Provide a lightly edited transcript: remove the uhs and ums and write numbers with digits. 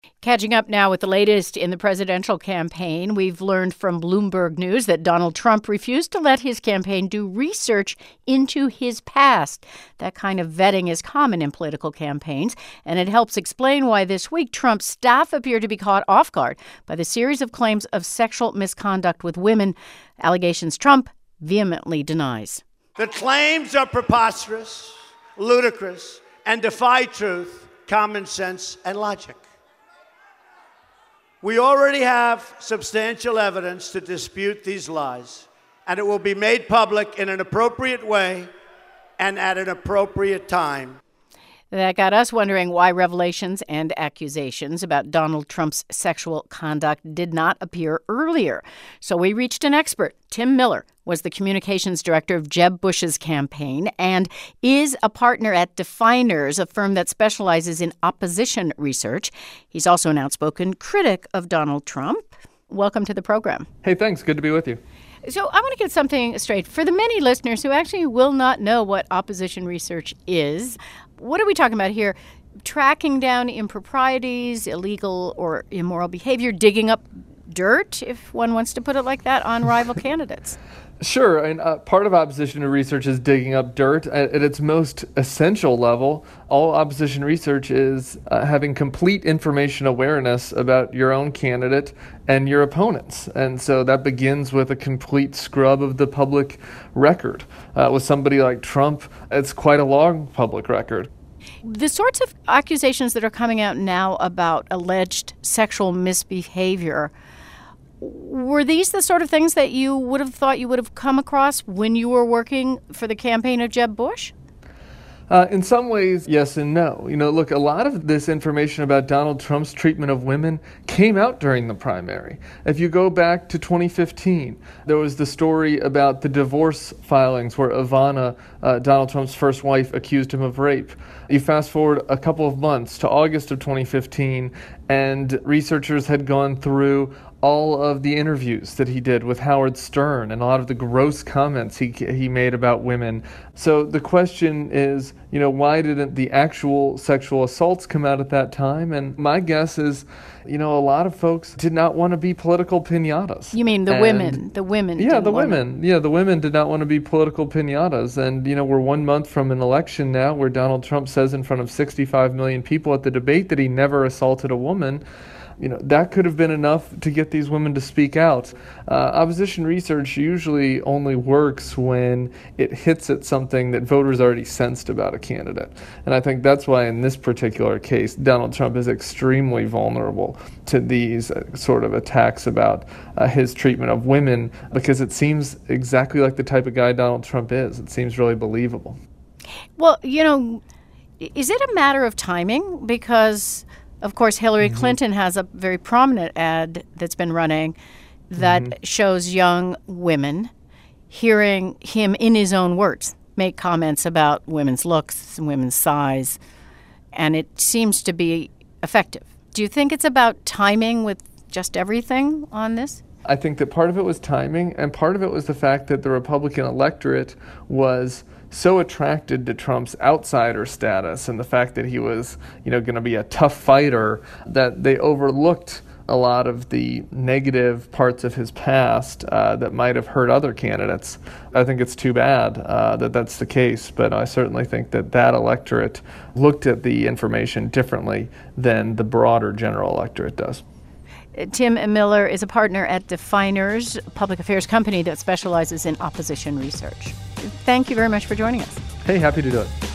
Catching up now with the latest in the presidential campaign, we've learned from Bloomberg News that Donald Trump refused to let his campaign do research into his past. That kind of vetting is common in political campaigns, and it helps explain why this week Trump's staff appear to be caught off guard by the series of claims of sexual misconduct with women, allegations Trump vehemently denies. The claims are preposterous, ludicrous, and defy truth, common sense, and logic. We already have substantial evidence to dispute these lies, and it will be made public in an appropriate way and at an appropriate time. That got us wondering why revelations and accusations about Donald Trump's sexual conduct did not appear earlier. So we reached an expert. Tim Miller was the communications director of Jeb Bush's campaign and is a partner at Definers, a firm that specializes in opposition research. He's also an outspoken critic of Donald Trump. Welcome to the program. Hey, thanks. Good to be with you. So I want to get something straight. For the many listeners who actually will not know what opposition research is, what are we talking about here? Tracking down improprieties, illegal or immoral behavior, digging up dirt, if one wants to put it like that, on rival candidates? Sure. And part of opposition research is digging up dirt. At its most essential level, all opposition research is having complete information awareness about your own candidate and your opponents. And so that begins with a complete scrub of the public record. With somebody like Trump, it's quite a long public record. The sorts of accusations that are coming out now about alleged sexual misbehavior, were these the sort of things that you would have thought you would have come across when you were working for the campaign of Jeb Bush? In some ways, yes and no. Look, a lot of this information about Donald Trump's treatment of women came out during the primary. If you go back to 2015, there was the story about the divorce filings where Ivana, Donald Trump's first wife, accused him of rape. You fast forward a couple of months to August of 2015, and researchers had gone through all of the interviews that he did with Howard Stern and a lot of the gross comments he made about women. So the question is, why didn't the actual sexual assaults come out at that time? And my guess is, a lot of folks did not want to be political piñatas. You mean the women? The women? Yeah, the women. Yeah, the women did not want to be political piñatas. And, we're 1 month from an election now where Donald Trump says in front of 65 million people at the debate that he never assaulted a woman. That could have been enough to get these women to speak out. Opposition research usually only works when it hits at something that voters already sensed about a candidate. And I think that's why in this particular case, Donald Trump is extremely vulnerable to these sort of attacks about his treatment of women, because it seems exactly like the type of guy Donald Trump is. It seems really believable. Well, is it a matter of timing? Because of course, Hillary Clinton has a very prominent ad that's been running that shows young women hearing him, in his own words, make comments about women's looks and women's size, and it seems to be effective. Do you think it's about timing with just everything on this? I think that part of it was timing, and part of it was the fact that the Republican electorate was so attracted to Trump's outsider status and the fact that he was, going to be a tough fighter, that they overlooked a lot of the negative parts of his past that might have hurt other candidates. I think it's too bad that that's the case, but I certainly think that electorate looked at the information differently than the broader general electorate does. Tim Miller is a partner at Definers, a public affairs company that specializes in opposition research. Thank you very much for joining us. Hey, happy to do it.